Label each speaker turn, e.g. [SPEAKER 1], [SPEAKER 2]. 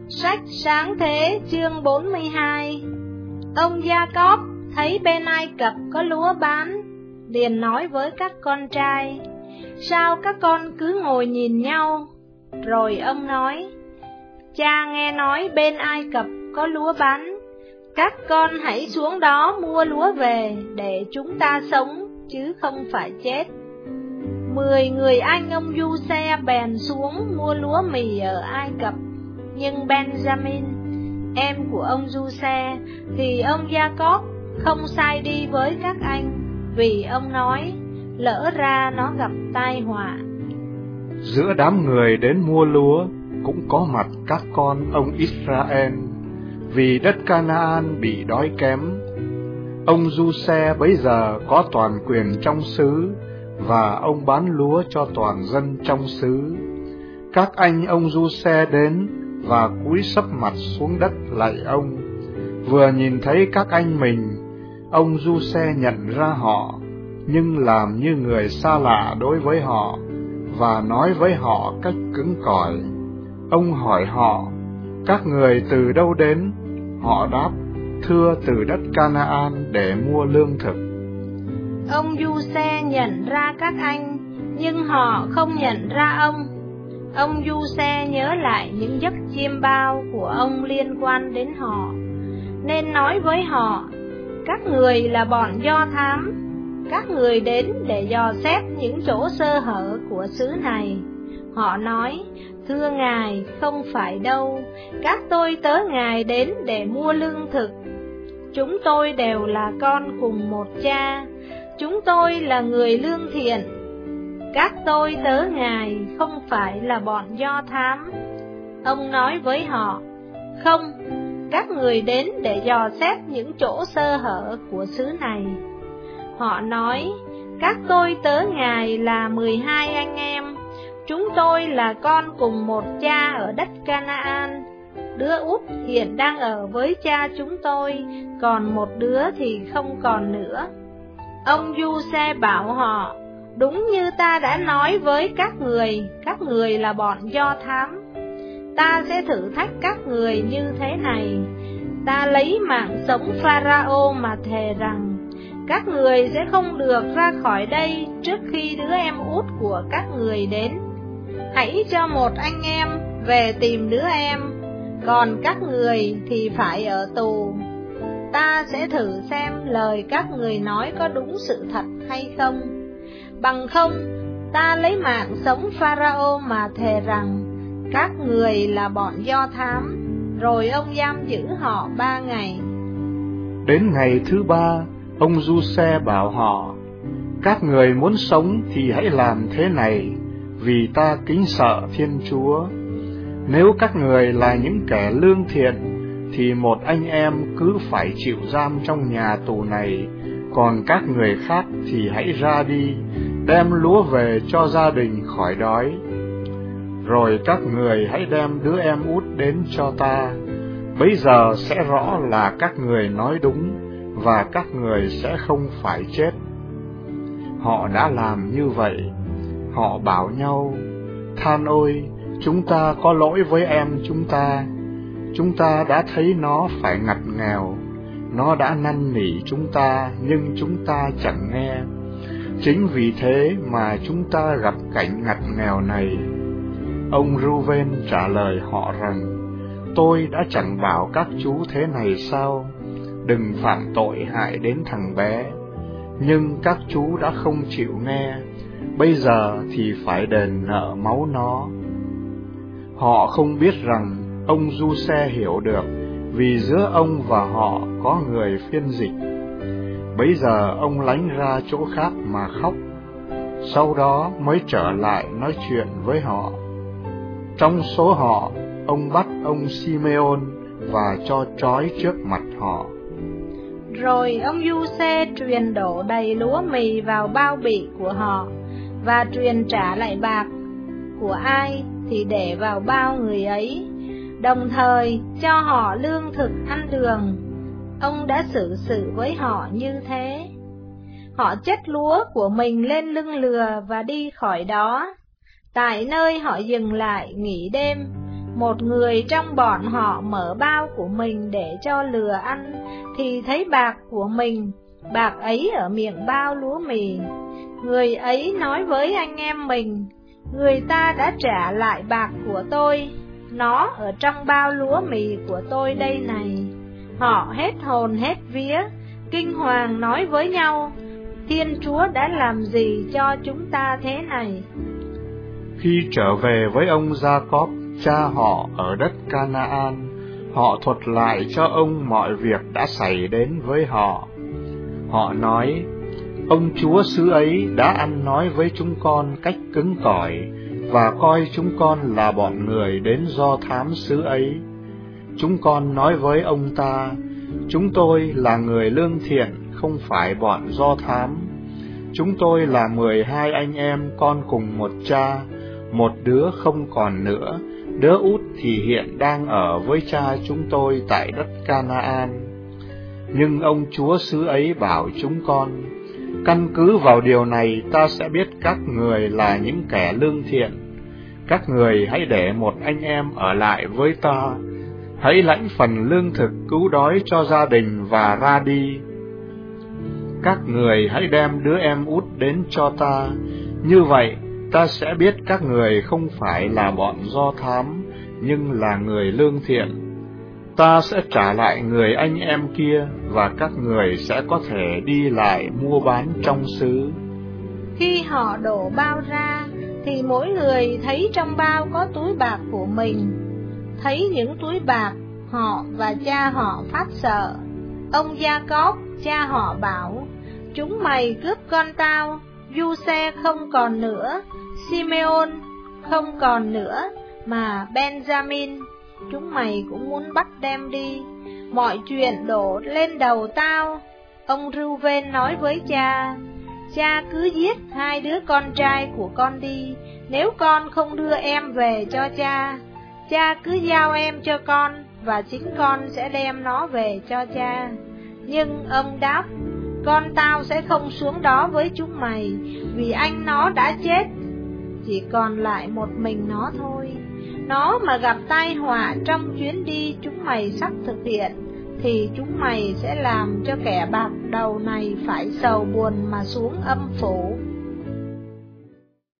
[SPEAKER 1] Sách Sáng Thế chương 42. Ông Gia-cóp thấy bên Ai Cập có lúa bán, liền nói với các con trai: sao các con cứ ngồi nhìn nhau? Rồi ông nói: cha nghe nói bên Ai Cập có lúa bán, các con hãy xuống đó mua lúa về để chúng ta sống, chứ không phải chết. 10 người anh ông Du-xe bèn xuống mua lúa mì ở Ai Cập. Nhưng Benjamin, em của ông Du-xe, thì ông Gia-cóp không sai đi với các anh, vì ông nói: lỡ ra nó gặp tai họa.
[SPEAKER 2] Giữa đám người đến mua lúa cũng có mặt các con ông Israel, vì đất Canaan bị đói kém. Ông Du-xe bấy giờ có toàn quyền trong xứ, và ông bán lúa cho toàn dân trong xứ. Các anh ông Du-xe đến và cúi sấp mặt xuống đất lạy ông. Vừa nhìn thấy các anh mình, ông Du-xe nhận ra họ, nhưng làm như người xa lạ đối với họ, và nói với họ cách cứng cỏi. Ông hỏi họ: các người từ đâu đến? Họ đáp: thưa, từ đất Canaan để mua lương thực.
[SPEAKER 1] Ông Du-xe nhận ra các anh, nhưng họ không nhận ra ông. Ông Du-xe nhớ lại những giấc chiêm bao của ông liên quan đến họ, nên nói với họ: các người là bọn Do Thám, các người đến để dò xét những chỗ sơ hở của xứ này. Họ nói: thưa ngài, không phải đâu, các tôi tớ ngài đến để mua lương thực. Chúng tôi đều là con cùng một cha, chúng tôi là người lương thiện. Các tôi tớ ngài không phải là bọn Do Thám. Ông nói với họ: không, các người đến để dò xét những chỗ sơ hở của xứ này. Họ nói: các tôi tớ ngài là 12 anh em, chúng tôi là con cùng một cha ở đất Canaan. Đứa út hiện đang ở với cha chúng tôi, còn một đứa thì không còn nữa. Ông Du-xe bảo họ: đúng như ta đã nói với các người là bọn Do Thám. Ta sẽ thử thách các người như thế này. Ta lấy mạng sống Pharaoh mà thề rằng các người sẽ không được ra khỏi đây trước khi đứa em út của các người đến. Hãy cho một anh em về tìm đứa em, còn các người thì phải ở tù. Ta sẽ thử xem lời các người nói có đúng sự thật hay không. Bằng không, ta lấy mạng sống Pharaoh mà thề rằng các người là bọn Do Thám. Rồi ông giam giữ họ 3 ngày.
[SPEAKER 2] Đến ngày thứ 3, ông Du-xe bảo họ: các người muốn sống thì hãy làm thế này, vì ta kính sợ Thiên Chúa. Nếu các người là những kẻ lương thiện, thì một anh em cứ phải chịu giam trong nhà tù này, còn các người khác thì hãy ra đi, đem lúa về cho gia đình khỏi đói. Rồi các người hãy đem đứa em út đến cho ta, bấy giờ sẽ rõ là các người nói đúng, và các người sẽ không phải chết. Họ đã làm như vậy. Họ bảo nhau: than ôi, chúng ta có lỗi với em chúng ta. Chúng ta đã thấy nó phải ngặt nghèo, nó đã năn nỉ chúng ta, nhưng chúng ta chẳng nghe. Chính vì thế mà chúng ta gặp cảnh ngặt nghèo này. Ông Reuben trả lời họ rằng: tôi đã chẳng bảo các chú thế này sao? Đừng phạm tội hại đến thằng bé. Nhưng các chú đã không chịu nghe, bây giờ thì phải đền nợ máu nó. Họ không biết rằng ông Du-xe hiểu được, vì giữa ông và họ có người phiên dịch. Bấy giờ ông lánh ra chỗ khác mà khóc, sau đó mới trở lại nói chuyện với họ. Trong số họ, ông bắt ông Simeon và cho trói trước mặt họ.
[SPEAKER 1] Rồi ông Du-xe truyền đổ đầy lúa mì vào bao bì của họ, và truyền trả lại bạc của ai thì để vào bao người ấy, đồng thời cho họ lương thực ăn đường. Ông đã xử sự với họ như thế. Họ chất lúa của mình lên lưng lừa và đi khỏi đó. Tại nơi họ dừng lại nghỉ đêm, Một người trong bọn họ mở bao của mình để cho lừa ăn, thì thấy bạc của mình, bạc ấy ở miệng bao lúa mì. Người ấy nói với anh em mình, người ta đã trả lại bạc của tôi, nó ở trong bao lúa mì của tôi đây này. Họ hết hồn hết vía, kinh hoàng nói với nhau, Thiên Chúa đã làm gì cho chúng ta thế này?
[SPEAKER 2] Khi trở về với ông Gia-cóp, cha họ ở đất Ca-na-an, họ thuật lại cho ông mọi việc đã xảy đến với họ. Họ nói, ông chúa xứ ấy đã ăn nói với chúng con cách cứng cỏi, và coi chúng con là bọn người đến do thám xứ ấy. Chúng con nói với ông ta, chúng tôi là người lương thiện, không phải bọn do thám. Chúng tôi là 12 anh em con cùng một cha, một đứa không còn nữa, đứa út thì hiện đang ở với cha chúng tôi tại đất Ca-na-an. Nhưng ông chúa xứ ấy bảo chúng con, căn cứ vào điều này ta sẽ biết các người là những kẻ lương thiện. Các người hãy để một anh em ở lại với ta, hãy lãnh phần lương thực cứu đói cho gia đình và ra đi. Các người hãy đem đứa em út đến cho ta, như vậy ta sẽ biết các người không phải là bọn do thám, nhưng là người lương thiện. Ta sẽ trả lại người anh em kia, và các người sẽ có thể đi lại mua bán trong xứ.
[SPEAKER 1] Khi họ đổ bao ra, thì mỗi người thấy trong bao có túi bạc của mình. Thấy những túi bạc, họ và cha họ phát sợ. Ông Gia-cóp, cha họ bảo, chúng mày cướp con tao, Giuse không còn nữa, Simeon không còn nữa, mà Benjamin chúng mày cũng muốn bắt đem đi. Mọi chuyện đổ lên đầu tao. Ông Reuben nói với cha, cha cứ giết 2 đứa con trai của con đi, nếu con không đưa em về cho cha. Cha cứ giao em cho con, và chính con sẽ đem nó về cho cha. Nhưng ông đáp, con tao sẽ không xuống đó với chúng mày, vì anh nó đã chết, chỉ còn lại một mình nó thôi. Nó mà gặp tai họa trong chuyến đi chúng mày sắp thực hiện, thì chúng mày sẽ làm cho kẻ bạc đầu này phải sầu buồn mà xuống âm phủ.